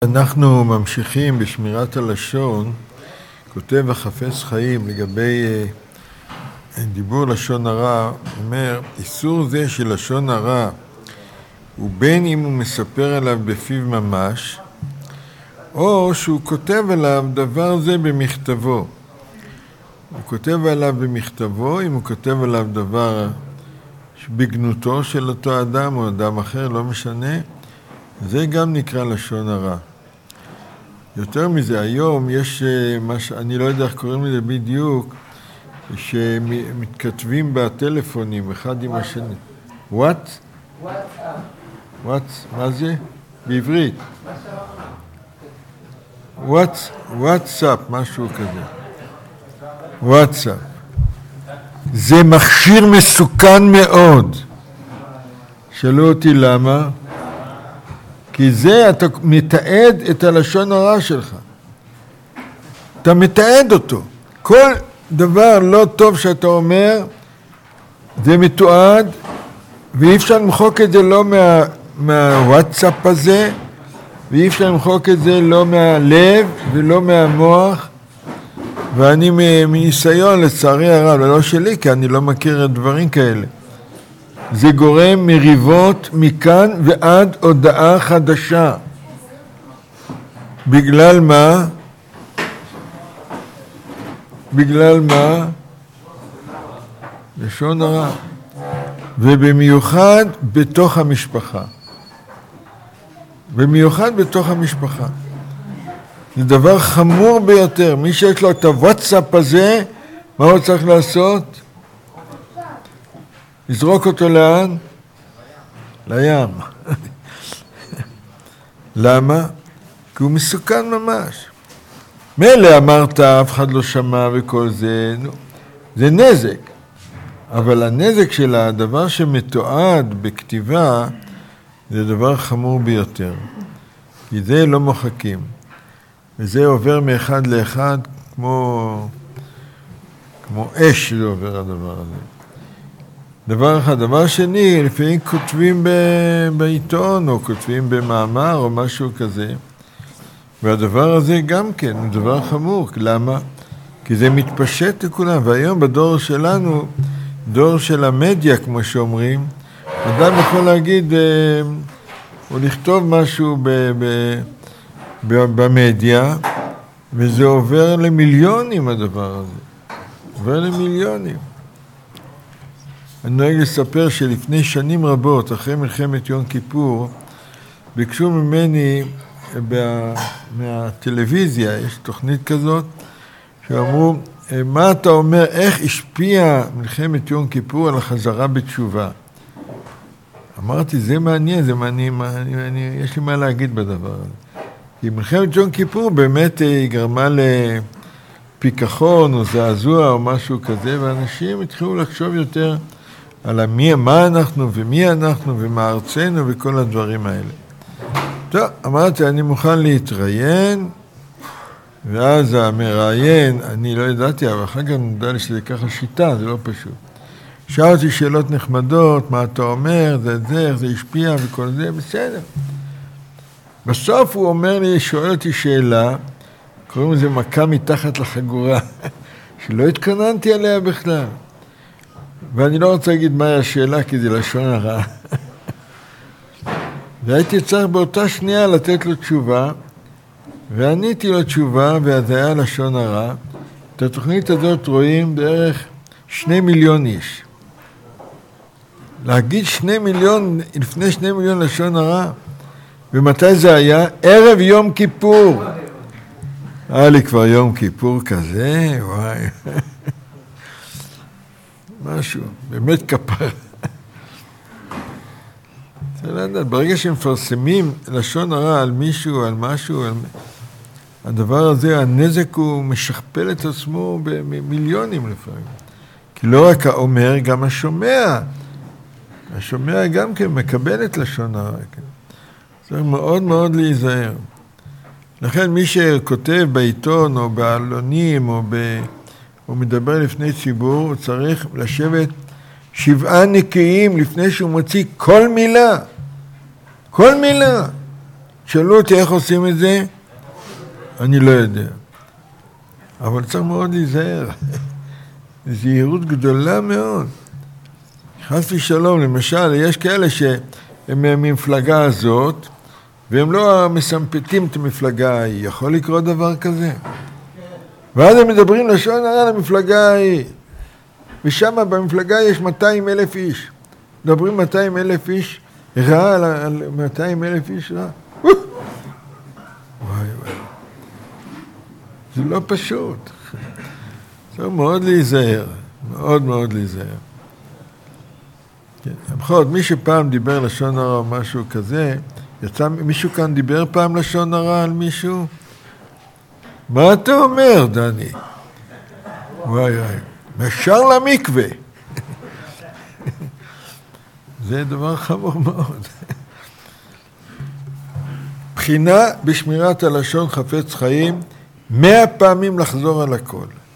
אנחנו ממשיכים בשמירת הלשון. כותב החפץ חיים לגבי דיבור לשון הרע, אומר, איסור זה של לשון הרע, ובין אם הוא מספר עליו בפיו ממש, או שהוא כותב עליו דבר זה במכתבו. הוא כותב עליו במכתבו, אם הוא כותב עליו דבר בגנותו של אותו אדם או אדם אחר, לא משנה, זה גם נקרא לשון הרע. יותר מזה, היום יש אני לא יודע איך קוראים לזה בדיוק, שמתכתבים בטלפונים אחד עם השני. מה זה? בעברית. וואטסאפ, משהו כזה. וואטסאפ. זה מכשיר מסוכן מאוד. שאלו אותי למה? כי זה אתה מתעד את הלשון הרע שלך. אתה מתעד אותו. כל דבר לא טוב שאתה אומר, זה מתועד, ואי אפשר למחוק את זה לא מהוואטסאפ הזה, ואי אפשר למחוק את זה לא מהלב ולא מהמוח, ואני מניסיון לצערי הרב, לא שלי, כי אני לא מכיר דברים כאלה. זה גורם מריבות מכאן ועד הודעה חדשה. בגלל מה? בגלל מה? לשון הרע. ובמיוחד בתוך המשפחה. במיוחד בתוך המשפחה. זה דבר חמור ביותר. מי שיש לו את הוואטסאפ הזה, מה הוא צריך לעשות? לזרוק אותו לאן? לים. למה? כי הוא מסוכן ממש. מילא אמרת, אף אחד לא שמע וכל זה, זה נזק. אבל הנזק של הדבר שמתועד בכתיבה, זה דבר חמור ביותר. כי זה לא מוחקים. וזה עובר מאחד לאחד כמו אש זה עובר הדבר הזה. דבר אחד. דבר שני, לפעמים כותבים בעיתון או כותבים במאמר או משהו כזה. והדבר הזה גם כן הוא דבר חמור. למה? כי זה מתפשט לכולם. והיום בדור שלנו, דור של המדיה כמו שאומרים, אדם יכול להגיד או לכתוב משהו במדיה, וזה עובר למיליונים הדבר הזה. עובר למיליונים. אני נוהג לספר שלפני שנים רבות, אחרי מלחמת יום כיפור, ביקשו ממני מהטלוויזיה, יש תוכנית כזאת, שאמרו, מה אתה אומר, איך השפיע מלחמת יום כיפור על החזרה בתשובה? אמרתי, זה מעניין, יש לי מה להגיד בדבר הזה. כי מלחמת יום כיפור באמת היא גרמה לפיקחון או זעזוע או משהו כזה, ואנשים התחילו לחשוב יותר על מה אנחנו ומי אנחנו ומה ארצנו וכל הדברים האלה. טוב, אמרתי, אני מוכן להתראיין, ואז המראיין, אני לא ידעתי, אבל אחר כך נדע לי שזה ככה שיטה, זה לא פשוט. שאלתי שאלות נחמדות, מה אתה אומר, זה השפיע וכל זה, בסדר. בסוף הוא אומר לי, שואל אותי שאלה, קוראים לזה מכה מתחת לחגורה, שלא התכוננתי עליה בכלל. ואני לא רוצה להגיד מהי השאלה, כי זה לשון הרע. והייתי צריך באותה שנייה לתת לו תשובה, ועניתי לו תשובה, וזה היה לשון הרע. את התוכנית הזאת רואים בערך 2 מיליון איש. להגיד 2 מיליון, לפני 2 מיליון לשון הרע, ומתי זה היה? ערב יום כיפור. היה לי כבר יום כיפור כזה, וואי. משהו, באמת כפר. ברגע שמפרסמים לשון הרע על מישהו, על משהו, הדבר הזה, הנזק הוא משכפל את עצמו במיליונים לפעמים. כי לא רק האומר, גם השומע. השומע גם כן מקבל את לשון הרע. צריך מאוד מאוד להיזהר. לכן מי שכותב בעיתון או בעלונים או מדבר לפני ציבור, הוא צריך לשבת 7 נקיים לפני שהוא מוציא כל מילה. כל מילה. שאלו אותי איך עושים את זה, אני לא יודע. אבל צריך מאוד להיזהר. זהירות גדולה מאוד. חס ושלום, למשל, יש כאלה שהם מהמפלגה הזאת, והם לא מסמפתים את המפלגה ההיא. יכול לקרות דבר כזה? ואז הם מדברים לשון הרע למפלגה ההיא. ושם במפלגה יש 200,000 איש. מדברים 200,000 איש רע על 200,000 איש רע. וואי וואי. זה לא פשוט. צריך מאוד להיזהר. מאוד מאוד להיזהר. כן. בכל זאת, מי שפעם דיבר לשון הרע או משהו כזה, מישהו כאן דיבר פעם לשון הרע על מישהו? מה אתה אומר, דני? וואי וואי. ישר למקווה. זה דבר חמור מאוד. בחינה בשמירת הלשון חפץ חיים, 100 פעמים לחזור על הכל.